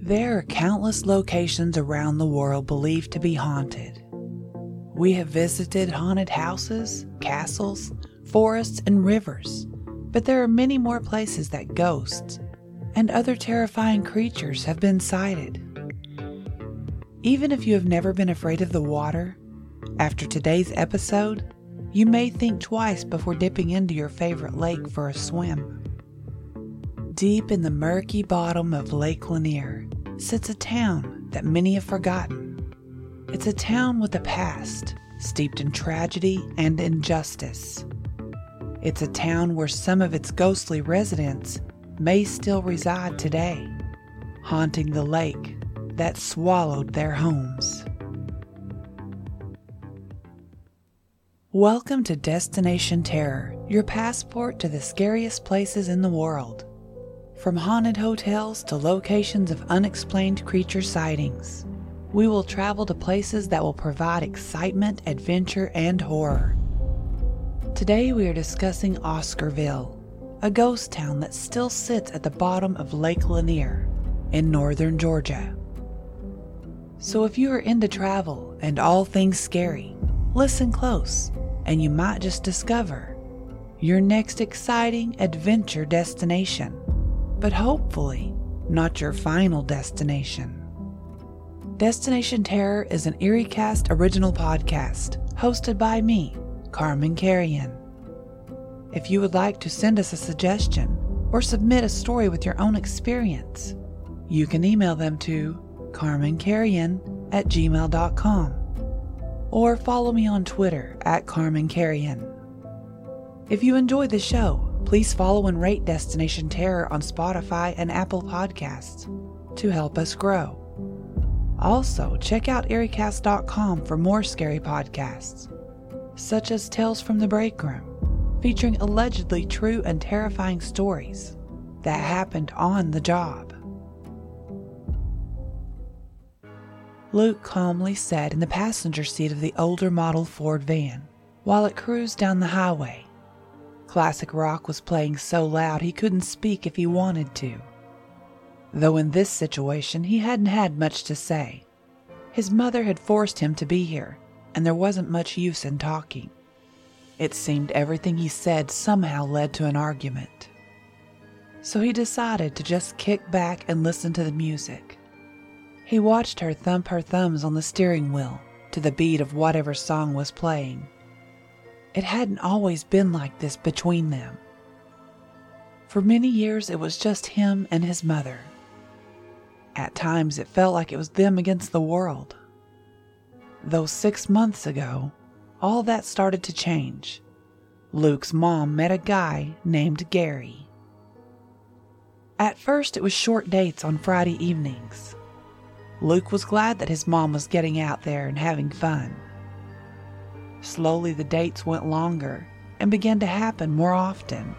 There are countless locations around the world believed to be haunted. We have visited haunted houses, castles, forests, and rivers, but there are many more places that ghosts and other terrifying creatures have been sighted. Even if you have never been afraid of the water, after today's episode, you may think twice before dipping into your favorite lake for a swim. Deep in the murky bottom of Lake Lanier sits a town that many have forgotten. It's a town with a past, steeped in tragedy and injustice. It's a town where some of its ghostly residents may still reside today, haunting the lake that swallowed their homes. Welcome to Destination Terror, your passport to the scariest places in the world. From haunted hotels to locations of unexplained creature sightings, we will travel to places that will provide excitement, adventure, and horror. Today we are discussing Oscarville, a ghost town that still sits at the bottom of Lake Lanier in northern Georgia. So if you are into travel and all things scary, listen close, and you might just discover your next exciting adventure destination, but hopefully not your final destination. Destination Terror is an EerieCast original podcast hosted by me, Carmen Carrion. If you would like to send us a suggestion or submit a story with your own experience, you can email them to carmencarrion@gmail.com or follow me on Twitter @CarmenCarrion. If you enjoy the show, please follow and rate Destination Terror on Spotify and Apple Podcasts to help us grow. Also, check out EerieCast.com for more scary podcasts, such as Tales from the Break Room, featuring allegedly true and terrifying stories that happened on the job. Luke calmly sat in the passenger seat of the older model Ford van while it cruised down the highway. Classic rock was playing so loud he couldn't speak if he wanted to. Though in this situation he hadn't had much to say. His mother had forced him to be here, and there wasn't much use in talking. It seemed everything he said somehow led to an argument. So he decided to just kick back and listen to the music. He watched her thump her thumbs on the steering wheel to the beat of whatever song was playing. It hadn't always been like this between them. For many years it was just him and his mother. At times it felt like it was them against the world. Though 6 months ago, all that started to change. Luke's mom met a guy named Gary. At first it was short dates on Friday evenings. Luke was glad that his mom was getting out there and having fun. Slowly the dates went longer and began to happen more often.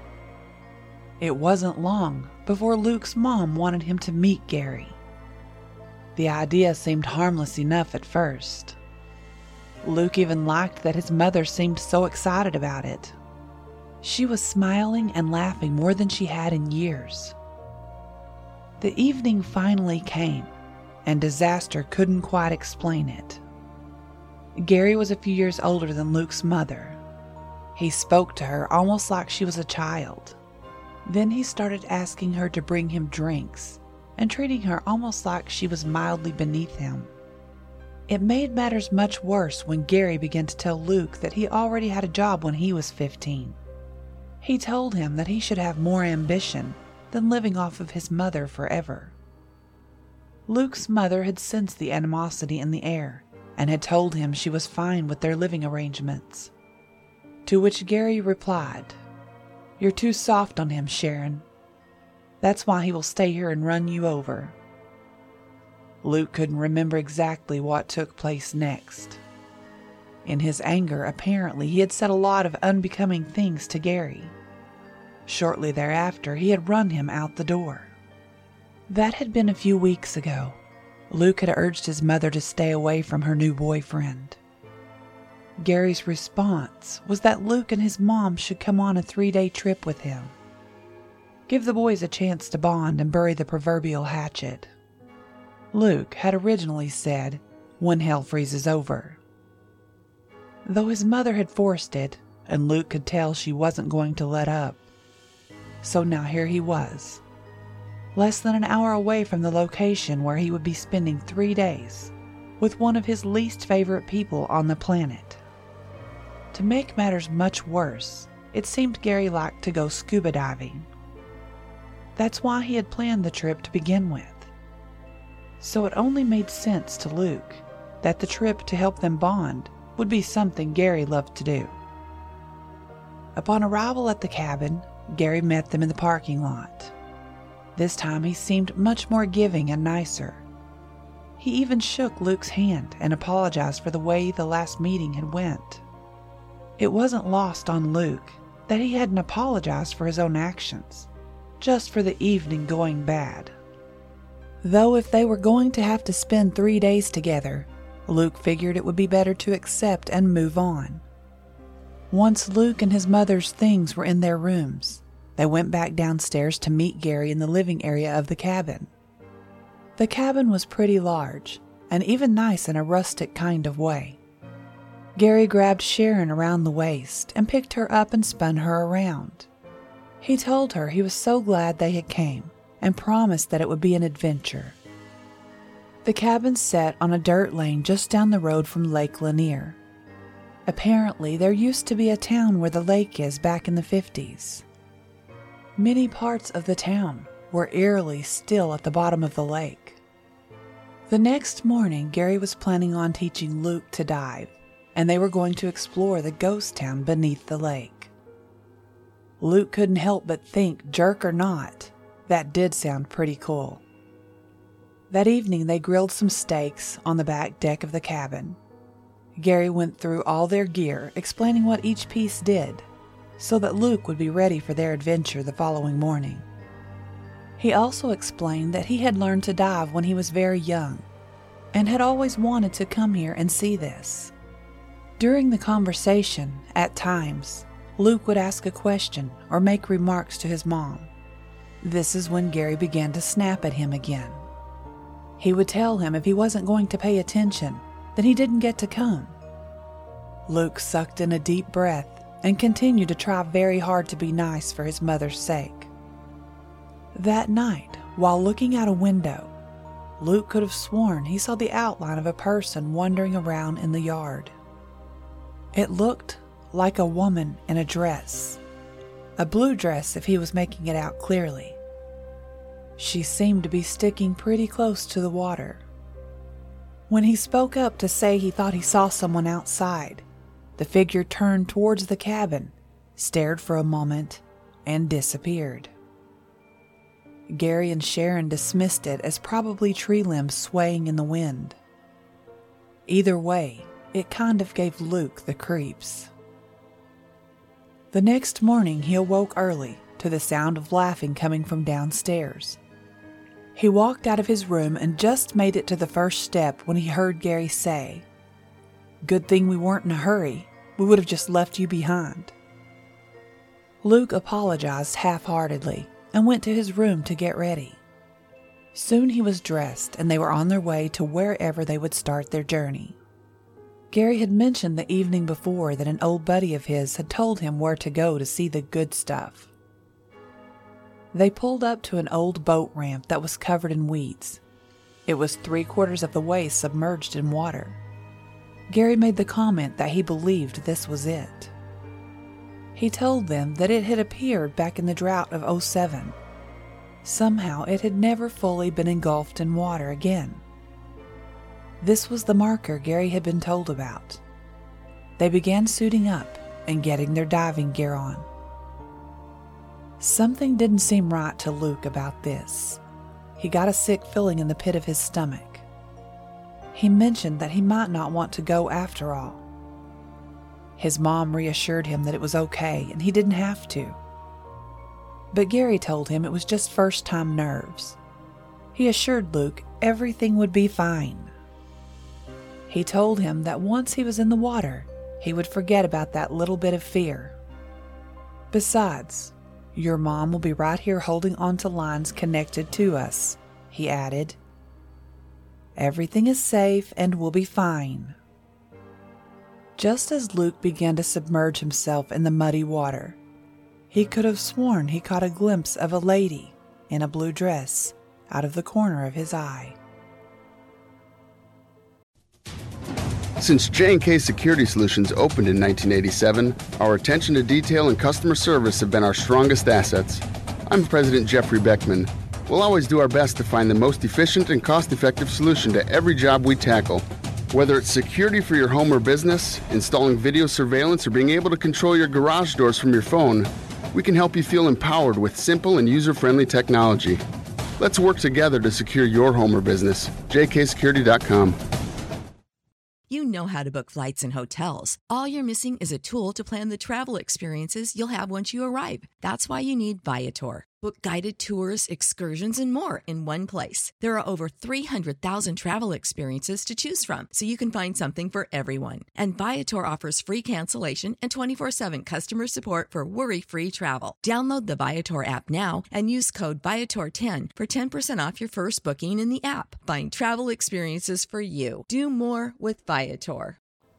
It wasn't long before Luke's mom wanted him to meet Gary. The idea seemed harmless enough at first. Luke even liked that his mother seemed so excited about it. She was smiling and laughing more than she had in years. The evening finally came, and disaster couldn't quite explain it. Gary was a few years older than Luke's mother. He spoke to her almost like she was a child. Then he started asking her to bring him drinks and treating her almost like she was mildly beneath him. It made matters much worse when Gary began to tell Luke that he already had a job when he was 15. He told him that he should have more ambition than living off of his mother forever. Luke's mother had sensed the animosity in the air and had told him she was fine with their living arrangements. To which Gary replied, "You're too soft on him, Sharon. That's why he will stay here and run you over." Luke couldn't remember exactly what took place next. In his anger, apparently, he had said a lot of unbecoming things to Gary. Shortly thereafter, he had run him out the door. That had been a few weeks ago. Luke had urged his mother to stay away from her new boyfriend. Gary's response was that Luke and his mom should come on a 3-day trip with him. Give the boys a chance to bond and bury the proverbial hatchet. Luke had originally said, "when hell freezes over." Though his mother had forced it, and Luke could tell she wasn't going to let up. So now here he was, less than an hour away from the location where he would be spending 3 days with one of his least favorite people on the planet. To make matters much worse, it seemed Gary liked to go scuba diving. That's why he had planned the trip to begin with. So it only made sense to Luke that the trip to help them bond would be something Gary loved to do. Upon arrival at the cabin, Gary met them in the parking lot. This time he seemed much more giving and nicer. He even shook Luke's hand and apologized for the way the last meeting had went. It wasn't lost on Luke that he hadn't apologized for his own actions, just for the evening going bad. Though if they were going to have to spend 3 days together, Luke figured it would be better to accept and move on. Once Luke and his mother's things were in their rooms, they went back downstairs to meet Gary in the living area of the cabin. The cabin was pretty large, and even nice in a rustic kind of way. Gary grabbed Sharon around the waist and picked her up and spun her around. He told her he was so glad they had came and promised that it would be an adventure. The cabin sat on a dirt lane just down the road from Lake Lanier. Apparently, there used to be a town where the lake is back in the 50s. Many parts of the town were eerily still at the bottom of the lake. The next morning, Gary was planning on teaching Luke to dive, and they were going to explore the ghost town beneath the lake. Luke couldn't help but think, jerk or not, that did sound pretty cool. That evening, they grilled some steaks on the back deck of the cabin. Gary went through all their gear, explaining what each piece did, so that Luke would be ready for their adventure the following morning. He also explained that he had learned to dive when he was very young, and had always wanted to come here and see this. During the conversation, at times, Luke would ask a question or make remarks to his mom. This is when Gary began to snap at him again. He would tell him if he wasn't going to pay attention, then he didn't get to come. Luke sucked in a deep breath and continued to try very hard to be nice for his mother's sake. That night, while looking out a window, Luke could have sworn he saw the outline of a person wandering around in the yard. It looked like a woman in a dress, a blue dress if he was making it out clearly. She seemed to be sticking pretty close to the water. When he spoke up to say he thought he saw someone outside, the figure turned towards the cabin, stared for a moment, and disappeared. Gary and Sharon dismissed it as probably tree limbs swaying in the wind. Either way, it kind of gave Luke the creeps. The next morning he awoke early to the sound of laughing coming from downstairs. He walked out of his room and just made it to the first step when he heard Gary say, "Good thing we weren't in a hurry. We would have just left you behind." Luke apologized half-heartedly and went to his room to get ready. Soon he was dressed and they were on their way to wherever they would start their journey. Gary had mentioned the evening before that an old buddy of his had told him where to go to see the good stuff. They pulled up to an old boat ramp that was covered in weeds. It was 3/4 of the way submerged in water. Gary made the comment that he believed this was it. He told them that it had appeared back in the drought of '07. Somehow it had never fully been engulfed in water again. This was the marker Gary had been told about. They began suiting up and getting their diving gear on. Something didn't seem right to Luke about this. He got a sick feeling in the pit of his stomach. He mentioned that he might not want to go after all. His mom reassured him that it was okay and he didn't have to. But Gary told him it was just first-time nerves. He assured Luke everything would be fine. He told him that once he was in the water, he would forget about that little bit of fear. Besides, your mom will be right here holding on to lines connected to us, he added. Everything is safe and will be fine." Just as Luke began to submerge himself in the muddy water, he could have sworn he caught a glimpse of a lady in a blue dress out of the corner of his eye. Since J&K Security Solutions opened in 1987, our attention to detail and customer service have been our strongest assets. I'm President Jeffrey Beckman. We'll always do our best to find the most efficient and cost-effective solution to every job we tackle. Whether it's security for your home or business, installing video surveillance, or being able to control your garage doors from your phone, we can help you feel empowered with simple and user-friendly technology. Let's work together to secure your home or business. jksecurity.com. You know how to book flights and hotels. All you're missing is a tool to plan the travel experiences you'll have once you arrive. That's why you need Viator. Book guided tours, excursions, and more in one place. There are over 300,000 travel experiences to choose from, so you can find something for everyone. And Viator offers free cancellation and 24/7 customer support for worry-free travel. Download the Viator app now and use code Viator10 for 10% off your first booking in the app. Find travel experiences for you. Do more with Viator.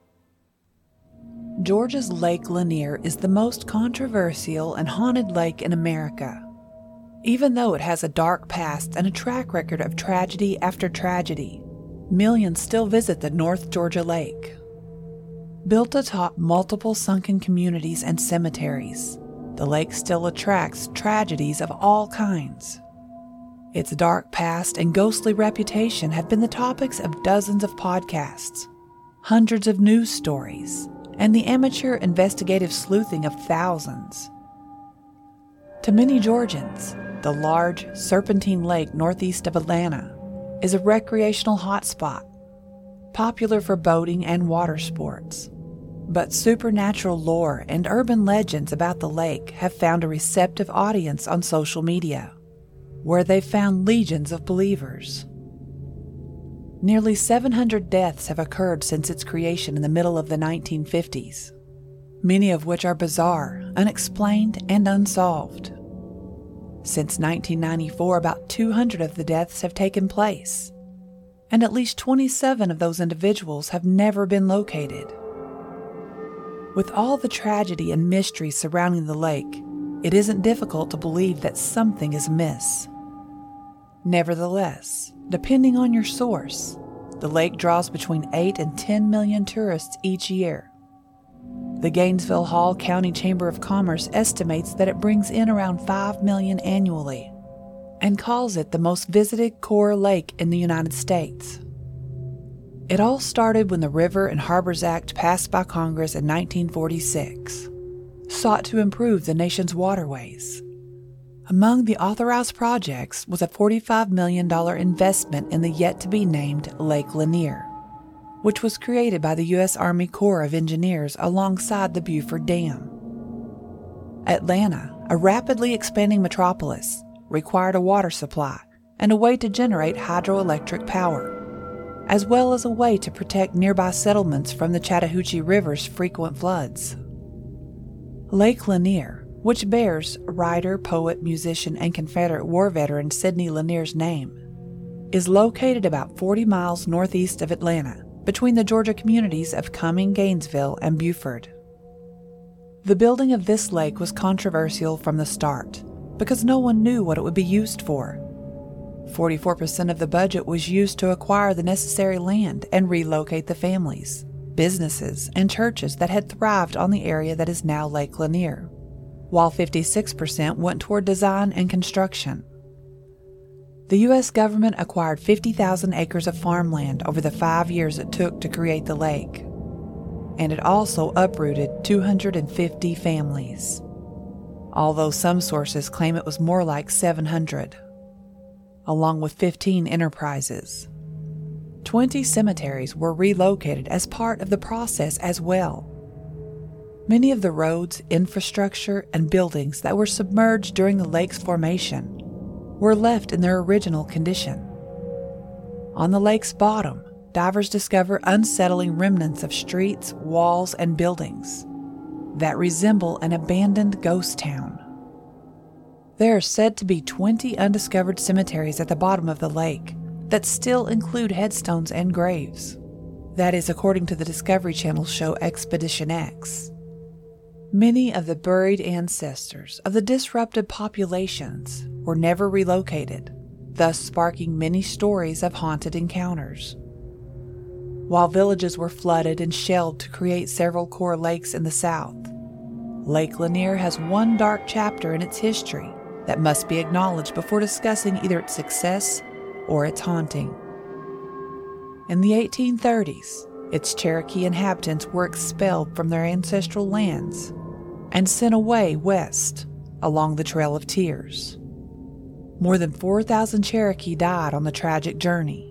Georgia's Lake Lanier is the most controversial and haunted lake in America. Even though it has a dark past and a track record of tragedy after tragedy, millions still visit the North Georgia Lake. Built atop multiple sunken communities and cemeteries, the lake still attracts tragedies of all kinds. Its dark past and ghostly reputation have been the topics of dozens of podcasts, hundreds of news stories, and the amateur investigative sleuthing of thousands. To many Georgians, the large, serpentine lake northeast of Atlanta is a recreational hotspot, popular for boating and water sports. But supernatural lore and urban legends about the lake have found a receptive audience on social media, where they've found legions of believers. Nearly 700 deaths have occurred since its creation in the middle of the 1950s, many of which are bizarre, unexplained, and unsolved. Since 1994, about 200 of the deaths have taken place, and at least 27 of those individuals have never been located. With all the tragedy and mystery surrounding the lake, it isn't difficult to believe that something is amiss. Nevertheless, depending on your source, the lake draws between 8 and 10 million tourists each year. The Gainesville Hall County Chamber of Commerce estimates that it brings in around 5 million annually and calls it the most visited core lake in the United States. It all started when the River and Harbors Act passed by Congress in 1946 sought to improve the nation's waterways. Among the authorized projects was a $45 million investment in the yet-to-be-named Lake Lanier, which was created by the U.S. Army Corps of Engineers alongside the Buford Dam. Atlanta, a rapidly expanding metropolis, required a water supply and a way to generate hydroelectric power, as well as a way to protect nearby settlements from the Chattahoochee River's frequent floods. Lake Lanier, which bears writer, poet, musician, and Confederate war veteran Sidney Lanier's name, is located about 40 miles northeast of Atlanta, between the Georgia communities of Cumming, Gainesville, and Buford. The building of this lake was controversial from the start because no one knew what it would be used for. 44% of the budget was used to acquire the necessary land and relocate the families, businesses, and churches that had thrived on the area that is now Lake Lanier, while 56% went toward design and construction. The U.S. government acquired 50,000 acres of farmland over the 5 years it took to create the lake, and it also uprooted 250 families, although some sources claim it was more like 700, along with 15 enterprises. 20 cemeteries were relocated as part of the process as well. Many of the roads, infrastructure, and buildings that were submerged during the lake's formation were left in their original condition. On the lake's bottom, divers discover unsettling remnants of streets, walls, and buildings that resemble an abandoned ghost town. There are said to be 20 undiscovered cemeteries at the bottom of the lake, that still include headstones and graves. That is, according to the Discovery Channel show Expedition X. Many of the buried ancestors of the disrupted populations were never relocated, thus sparking many stories of haunted encounters. While villages were flooded and shelled to create several core lakes in the south, Lake Lanier has one dark chapter in its history that must be acknowledged before discussing either its success or its haunting. In the 1830s, its Cherokee inhabitants were expelled from their ancestral lands and sent away west along the Trail of Tears. More than 4,000 Cherokee died on the tragic journey.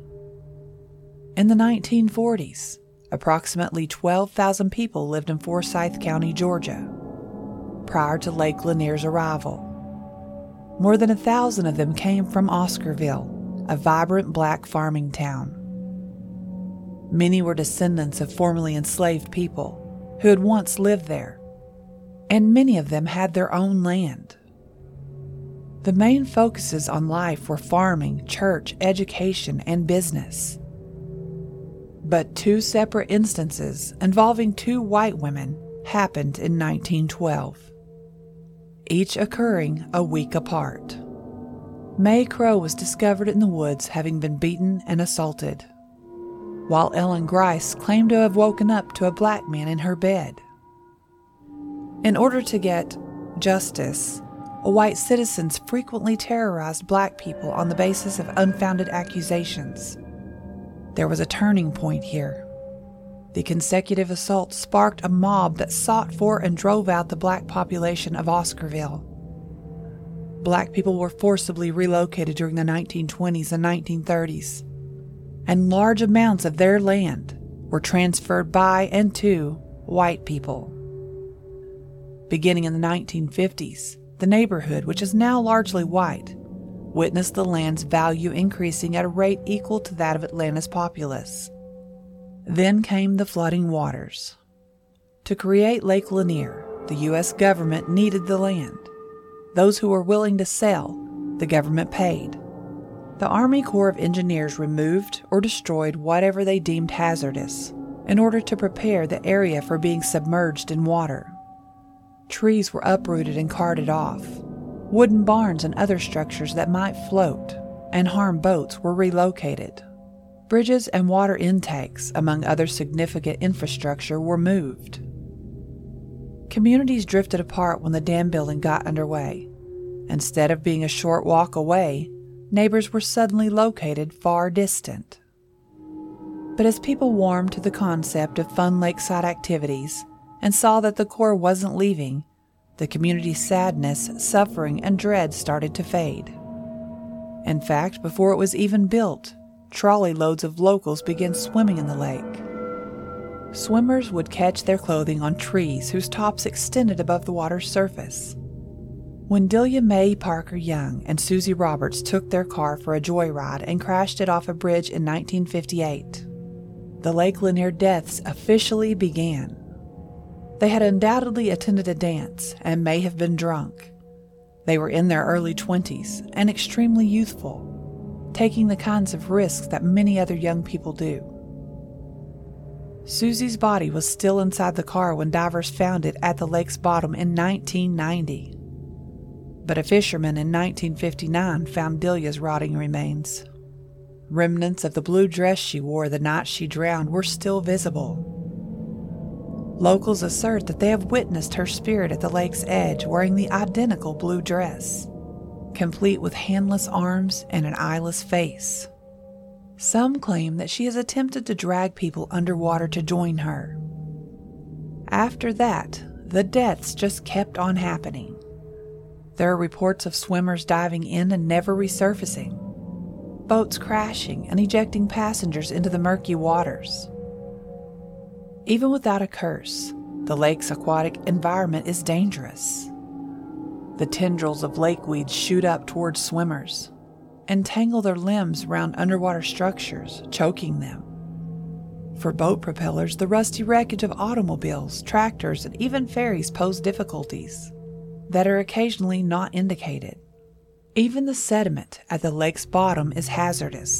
In the 1940s, approximately 12,000 people lived in Forsyth County, Georgia, prior to Lake Lanier's arrival. More than 1,000 of them came from Oscarville, a vibrant black farming town. Many were descendants of formerly enslaved people who had once lived there, and many of them had their own land. The main focuses on life were farming, church, education, and business. But two separate instances involving two white women happened in 1912, each occurring a week apart. May Crow was discovered in the woods having been beaten and assaulted, while Ellen Grice claimed to have woken up to a black man in her bed. In order to get justice, white citizens frequently terrorized black people on the basis of unfounded accusations. There was a turning point here. The consecutive assaults sparked a mob that sought for and drove out the black population of Oscarville. Black people were forcibly relocated during the 1920s and 1930s, and large amounts of their land were transferred by and to white people. Beginning in the 1950s, the neighborhood, which is now largely white, witnessed the land's value increasing at a rate equal to that of Atlanta's populace. Then came the flooding waters. To create Lake Lanier, the U.S. government needed the land. Those who were willing to sell, the government paid. The Army Corps of Engineers removed or destroyed whatever they deemed hazardous in order to prepare the area for being submerged in water. Trees were uprooted and carted off. Wooden barns and other structures that might float and harm boats were relocated. Bridges and water intakes, among other significant infrastructure, were moved. Communities drifted apart when the dam building got underway. Instead of being a short walk away, neighbors were suddenly located far distant. But as people warmed to the concept of fun lakeside activities and saw that the Corps wasn't leaving, the community's sadness, suffering, and dread started to fade. In fact, before it was even built, trolley loads of locals began swimming in the lake. Swimmers would catch their clothing on trees whose tops extended above the water's surface. When Delia Mae Parker Young and Susie Roberts took their car for a joyride and crashed it off a bridge in 1958, the Lake Lanier deaths officially began. They had undoubtedly attended a dance and may have been drunk. They were in their early 20s and extremely youthful, taking the kinds of risks that many other young people do. Susie's body was still inside the car when divers found it at the lake's bottom in 1990. But a fisherman in 1959 found Delia's rotting remains. Remnants of the blue dress she wore the night she drowned were still visible. Locals assert that they have witnessed her spirit at the lake's edge wearing the identical blue dress, complete with handless arms and an eyeless face. Some claim that she has attempted to drag people underwater to join her. After that, the deaths just kept on happening. There are reports of swimmers diving in and never resurfacing, boats crashing and ejecting passengers into the murky waters. Even without a curse, the lake's aquatic environment is dangerous. The tendrils of lakeweeds shoot up towards swimmers and tangle their limbs around underwater structures, choking them. For boat propellers, the rusty wreckage of automobiles, tractors, and even ferries pose difficulties that are occasionally not indicated. Even the sediment at the lake's bottom is hazardous,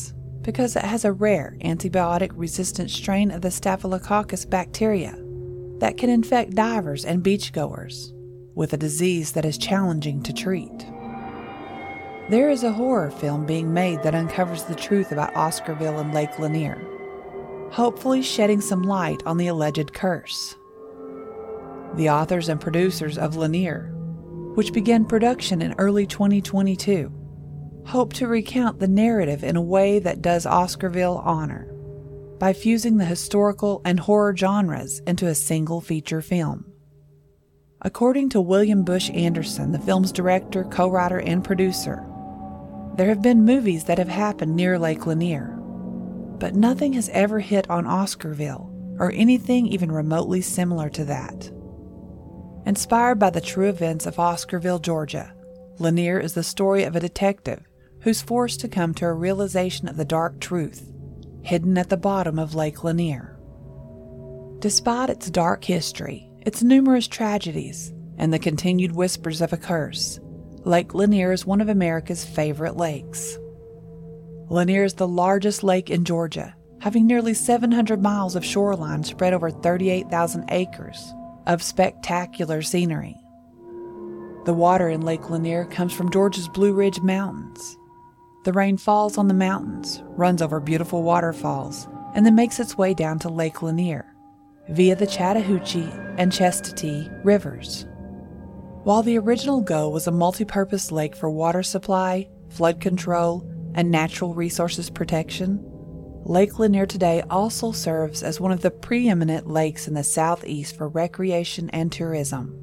because it has a rare antibiotic-resistant strain of the Staphylococcus bacteria that can infect divers and beachgoers with a disease that is challenging to treat. There is a horror film being made that uncovers the truth about Oscarville and Lake Lanier, hopefully shedding some light on the alleged curse. The authors and producers of Lanier, which began production in early 2022, hope to recount the narrative in a way that does Oscarville honor, by fusing the historical and horror genres into a single feature film. According to William Bush Anderson, the film's director, co-writer, and producer, there have been movies that have happened near Lake Lanier, but nothing has ever hit on Oscarville or anything even remotely similar to that. Inspired by the true events of Oscarville, Georgia, Lanier is the story of a detective who's forced to come to a realization of the dark truth hidden at the bottom of Lake Lanier. Despite its dark history, its numerous tragedies, and the continued whispers of a curse, Lake Lanier is one of America's favorite lakes. Lanier is the largest lake in Georgia, having nearly 700 miles of shoreline spread over 38,000 acres of spectacular scenery. The water in Lake Lanier comes from Georgia's Blue Ridge Mountains. The rain falls on the mountains, runs over beautiful waterfalls, and then makes its way down to Lake Lanier via the Chattahoochee and Chestatee rivers. While the original goal was a multi-purpose lake for water supply, flood control, and natural resources protection, Lake Lanier today also serves as one of the preeminent lakes in the southeast for recreation and tourism.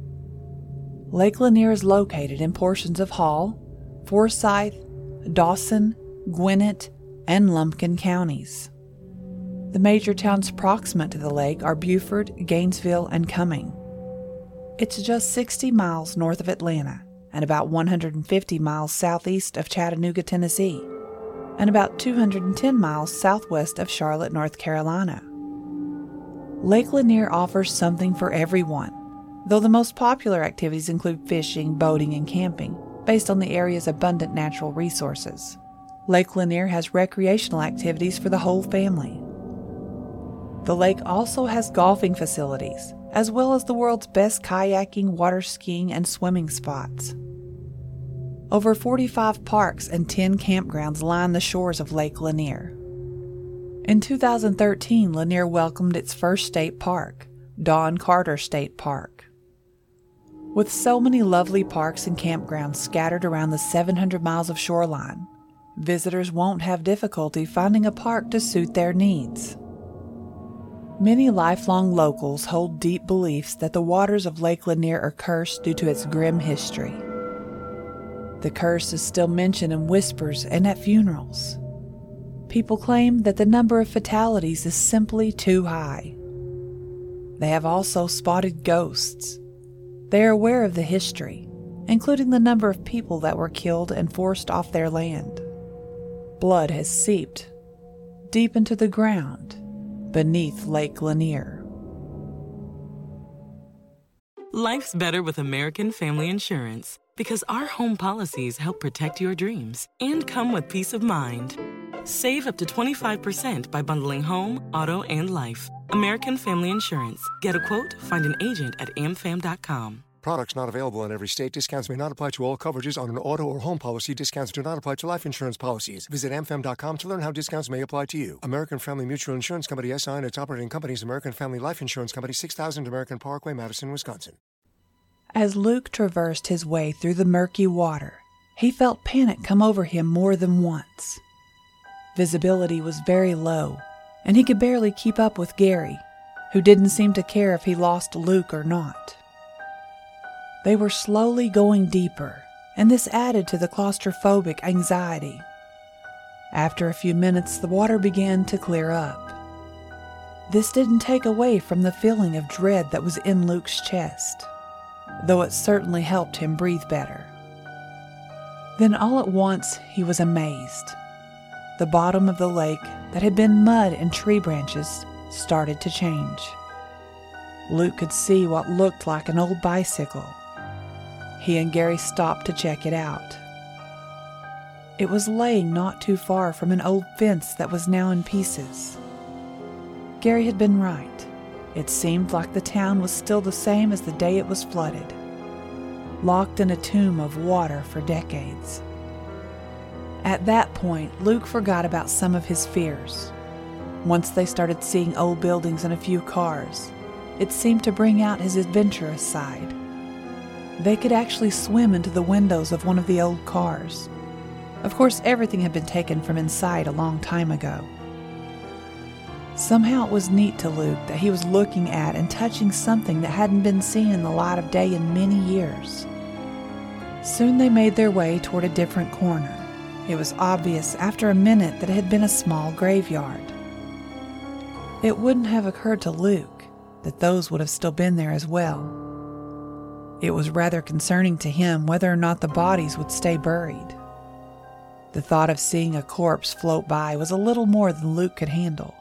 Lake Lanier is located in portions of Hall, Forsyth, Dawson, Gwinnett, and Lumpkin counties. The major towns proximate to the lake are Beaufort, Gainesville, and Cumming. It's just 60 miles north of Atlanta and about 150 miles southeast of Chattanooga, Tennessee, and about 210 miles southwest of Charlotte, North Carolina. Lake Lanier offers something for everyone, though the most popular activities include fishing, boating, and camping, based on the area's abundant natural resources. Lake Lanier has recreational activities for the whole family. The lake also has golfing facilities, as well as the world's best kayaking, water skiing, and swimming spots. Over 45 parks and 10 campgrounds line the shores of Lake Lanier. In 2013, Lanier welcomed its first state park, Don Carter State Park. With so many lovely parks and campgrounds scattered around the 700 miles of shoreline, visitors won't have difficulty finding a park to suit their needs. Many lifelong locals hold deep beliefs that the waters of Lake Lanier are cursed due to its grim history. The curse is still mentioned in whispers and at funerals. People claim that the number of fatalities is simply too high. They have also spotted ghosts. They are aware of the history, including the number of people that were killed and forced off their land. Blood has seeped deep into the ground beneath Lake Lanier. Life's better with American Family Insurance because our home policies help protect your dreams and come with peace of mind. Save up to 25% by bundling home, auto, and life. American Family Insurance. Get a quote, find an agent at amfam.com. Products not available in every state. Discounts may not apply to all coverages on an auto or home policy. Discounts do not apply to life insurance policies. Visit amfam.com to learn how discounts may apply to you. American Family Mutual Insurance Company, SI, and its operating companies, American Family Life Insurance Company, 6000 American Parkway, Madison, Wisconsin. As Luke traversed his way through the murky water, he felt panic come over him more than once. Visibility was very low, and he could barely keep up with Gary, who didn't seem to care if he lost Luke or not. They were slowly going deeper, and this added to the claustrophobic anxiety. After a few minutes, the water began to clear up. This didn't take away from the feeling of dread that was in Luke's chest, though it certainly helped him breathe better. Then all at once he was amazed. The bottom of the lake that had been mud and tree branches started to change. Luke could see what looked like an old bicycle. He and Gary stopped to check it out. It was laying not too far from an old fence that was now in pieces. Gary had been right. It seemed like the town was still the same as the day it was flooded, locked in a tomb of water for decades. At that point, Luke forgot about some of his fears. Once they started seeing old buildings and a few cars, it seemed to bring out his adventurous side. They could actually swim into the windows of one of the old cars. Of course, everything had been taken from inside a long time ago. Somehow it was neat to Luke that he was looking at and touching something that hadn't been seen in the light of day in many years. Soon they made their way toward a different corner. It was obvious after a minute that it had been a small graveyard. It wouldn't have occurred to Luke that those would have still been there as well. It was rather concerning to him whether or not the bodies would stay buried. The thought of seeing a corpse float by was a little more than Luke could handle.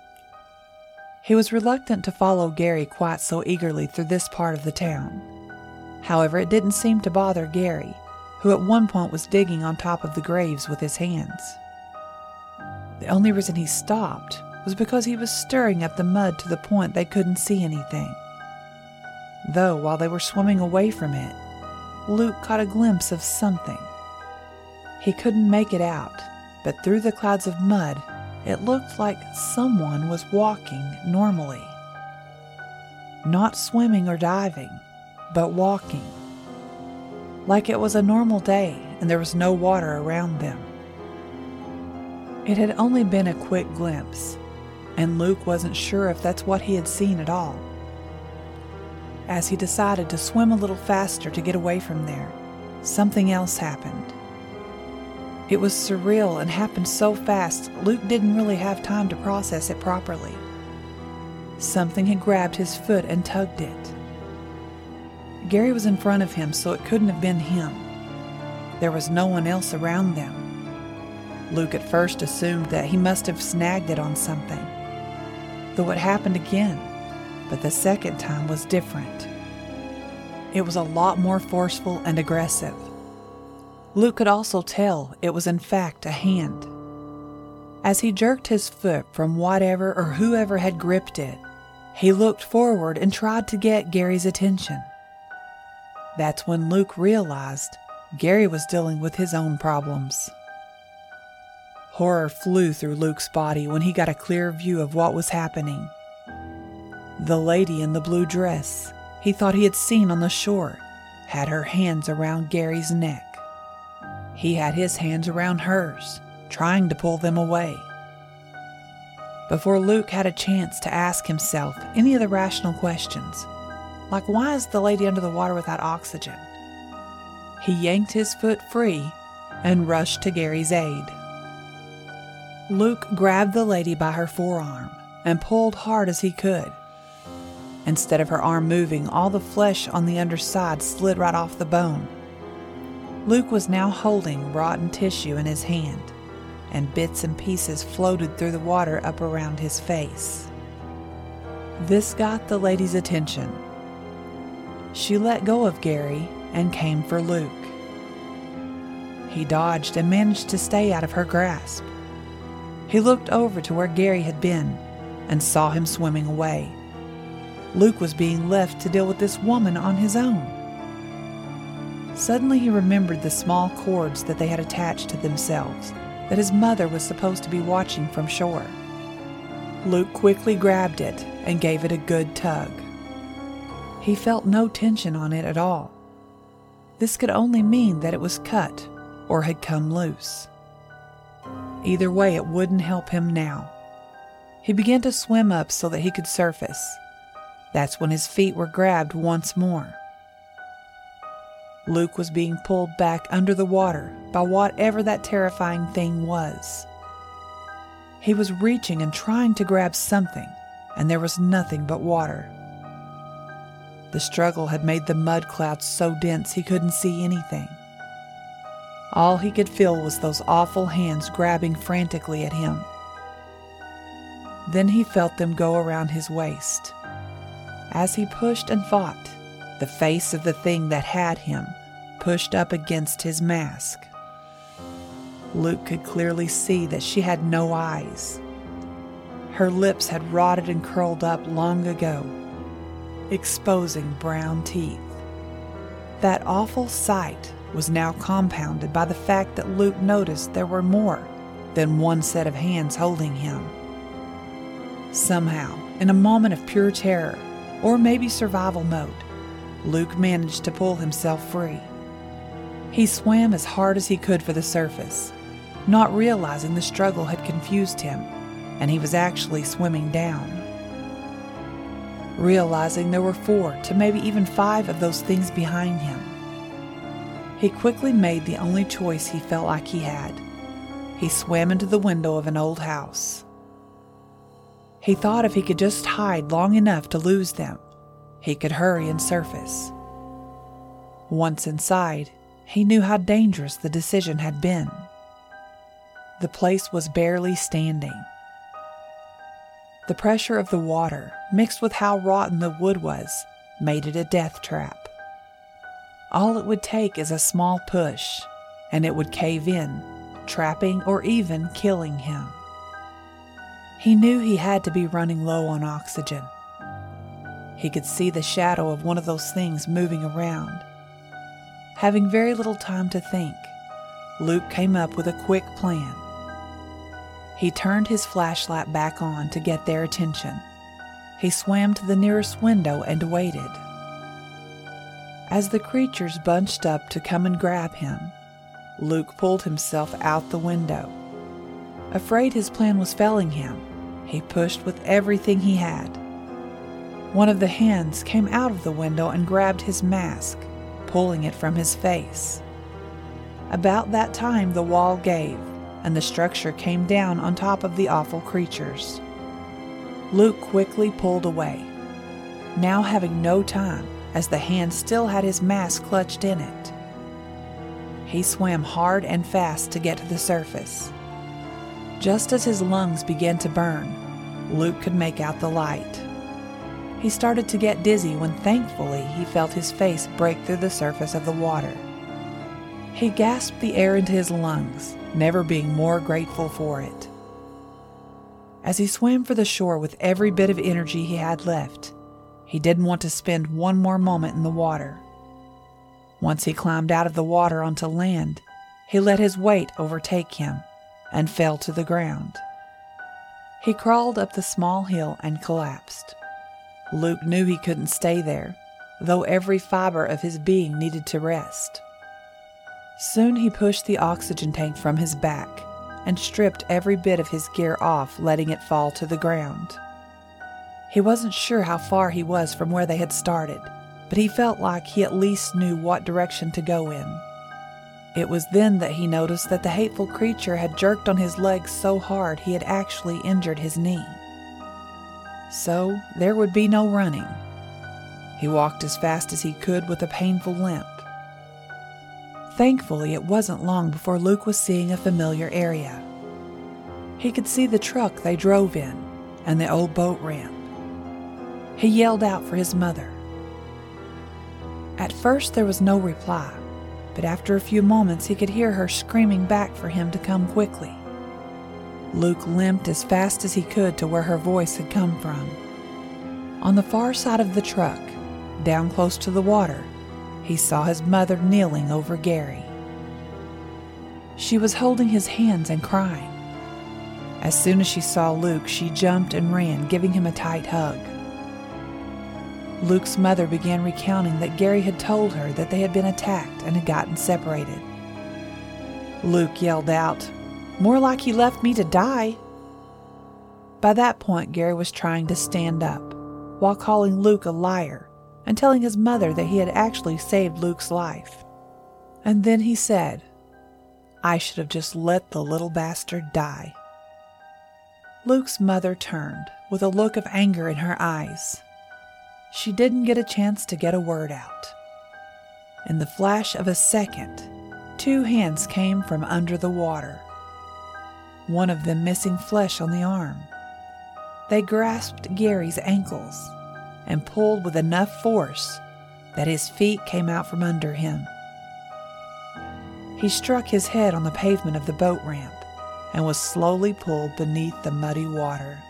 He was reluctant to follow Gary quite so eagerly through this part of the town. However, it didn't seem to bother Gary, who at one point was digging on top of the graves with his hands. The only reason he stopped was because he was stirring up the mud to the point they couldn't see anything. Though, while they were swimming away from it, Luke caught a glimpse of something. He couldn't make it out, but through the clouds of mud, it looked like someone was walking normally. Not swimming or diving, but walking. Like it was a normal day and there was no water around them. It had only been a quick glimpse, and Luke wasn't sure if that's what he had seen at all. As he decided to swim a little faster to get away from there, something else happened. It was surreal and happened so fast, Luke didn't really have time to process it properly. Something had grabbed his foot and tugged it. Gary was in front of him, so it couldn't have been him. There was no one else around them. Luke at first assumed that he must have snagged it on something, though it happened again, but the second time was different. It was a lot more forceful and aggressive. Luke could also tell it was in fact a hand. As he jerked his foot from whatever or whoever had gripped it, he looked forward and tried to get Gary's attention. That's when Luke realized Gary was dealing with his own problems. Horror flew through Luke's body when he got a clear view of what was happening. The lady in the blue dress he thought he had seen on the shore had her hands around Gary's neck. He had his hands around hers, trying to pull them away. Before Luke had a chance to ask himself any of the rational questions, like why is the lady under the water without oxygen, he yanked his foot free and rushed to Gary's aid. Luke grabbed the lady by her forearm and pulled hard as he could. Instead of her arm moving, all the flesh on the underside slid right off the bone. Luke was now holding rotten tissue in his hand, and bits and pieces floated through the water up around his face. This got the lady's attention. She let go of Gary and came for Luke. He dodged and managed to stay out of her grasp. He looked over to where Gary had been and saw him swimming away. Luke was being left to deal with this woman on his own. Suddenly he remembered the small cords that they had attached to themselves, that his mother was supposed to be watching from shore. Luke quickly grabbed it and gave it a good tug. He felt no tension on it at all. This could only mean that it was cut or had come loose. Either way, it wouldn't help him now. He began to swim up so that he could surface. That's when his feet were grabbed once more. Luke was being pulled back under the water by whatever that terrifying thing was. He was reaching and trying to grab something, and there was nothing but water. The struggle had made the mud clouds so dense he couldn't see anything. All he could feel was those awful hands grabbing frantically at him. Then he felt them go around his waist. As he pushed and fought, the face of the thing that had him pushed up against his mask. Luke could clearly see that she had no eyes. Her lips had rotted and curled up long ago, exposing brown teeth. That awful sight was now compounded by the fact that Luke noticed there were more than one set of hands holding him. Somehow, in a moment of pure terror, or maybe survival mode, Luke managed to pull himself free. He swam as hard as he could for the surface, not realizing the struggle had confused him, and he was actually swimming down. Realizing there were 4 to maybe even 5 of those things behind him, he quickly made the only choice he felt like he had. He swam into the window of an old house. He thought if he could just hide long enough to lose them, he could hurry and surface. Once inside, he knew how dangerous the decision had been. The place was barely standing. The pressure of the water, mixed with how rotten the wood was, made it a death trap. All it would take is a small push, and it would cave in, trapping or even killing him. He knew he had to be running low on oxygen. He could see the shadow of one of those things moving around. Having very little time to think, Luke came up with a quick plan. He turned his flashlight back on to get their attention. He swam to the nearest window and waited. As the creatures bunched up to come and grab him, Luke pulled himself out the window. Afraid his plan was failing him, he pushed with everything he had. One of the hands came out of the window and grabbed his mask, pulling it from his face. About that time, the wall gave, and the structure came down on top of the awful creatures. Luke quickly pulled away, now having no time, as the hand still had his mask clutched in it. He swam hard and fast to get to the surface. Just as his lungs began to burn, Luke could make out the light. He started to get dizzy when thankfully he felt his face break through the surface of the water. He gasped the air into his lungs, never being more grateful for it. As he swam for the shore with every bit of energy he had left, he didn't want to spend one more moment in the water. Once he climbed out of the water onto land, he let his weight overtake him and fell to the ground. He crawled up the small hill and collapsed. Luke knew he couldn't stay there, though every fiber of his being needed to rest. Soon he pushed the oxygen tank from his back and stripped every bit of his gear off, letting it fall to the ground. He wasn't sure how far he was from where they had started, but he felt like he at least knew what direction to go in. It was then that he noticed that the hateful creature had jerked on his legs so hard he had actually injured his knee. So there would be no running. He walked as fast as he could with a painful limp. Thankfully, it wasn't long before Luke was seeing a familiar area. He could see the truck they drove in and the old boat ramp. He yelled out for his mother. At first there was no reply, but after a few moments he could hear her screaming back for him to come quickly. Luke limped as fast as he could to where her voice had come from. On the far side of the truck, down close to the water, he saw his mother kneeling over Gary. She was holding his hands and crying. As soon as she saw Luke, she jumped and ran, giving him a tight hug. Luke's mother began recounting that Gary had told her that they had been attacked and had gotten separated. Luke yelled out, "More like he left me to die." By that point, Gary was trying to stand up, while calling Luke a liar and telling his mother that he had actually saved Luke's life. And then he said, "I should have just let the little bastard die." Luke's mother turned, with a look of anger in her eyes. She didn't get a chance to get a word out. In the flash of a second, 2 hands came from under the water, one of them missing flesh on the arm. They grasped Gary's ankles and pulled with enough force that his feet came out from under him. He struck his head on the pavement of the boat ramp and was slowly pulled beneath the muddy water.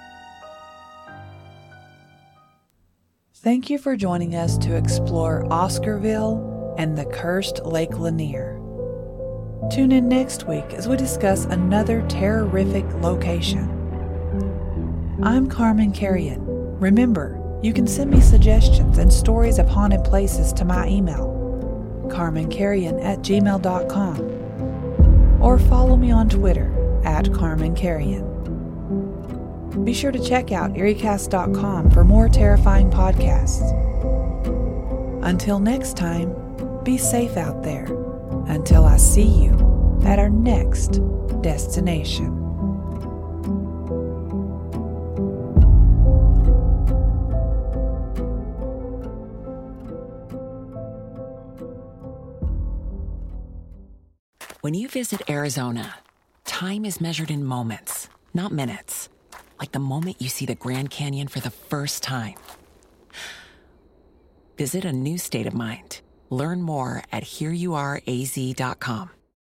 Thank you for joining us to explore Oscarville and the cursed Lake Lanier. Tune in next week as we discuss another terrorific location. I'm Carmen Carrion. Remember, you can send me suggestions and stories of haunted places to my email, carmencarrion@gmail.com, or follow me on Twitter @CarmenCarrion. Be sure to check out EerieCast.com for more terrifying podcasts. Until next time, be safe out there until I see you at our next destination. When you visit Arizona, time is measured in moments, not minutes. Like the moment you see the Grand Canyon for the first time. Visit a new state of mind. Learn more at hereyouareaz.com.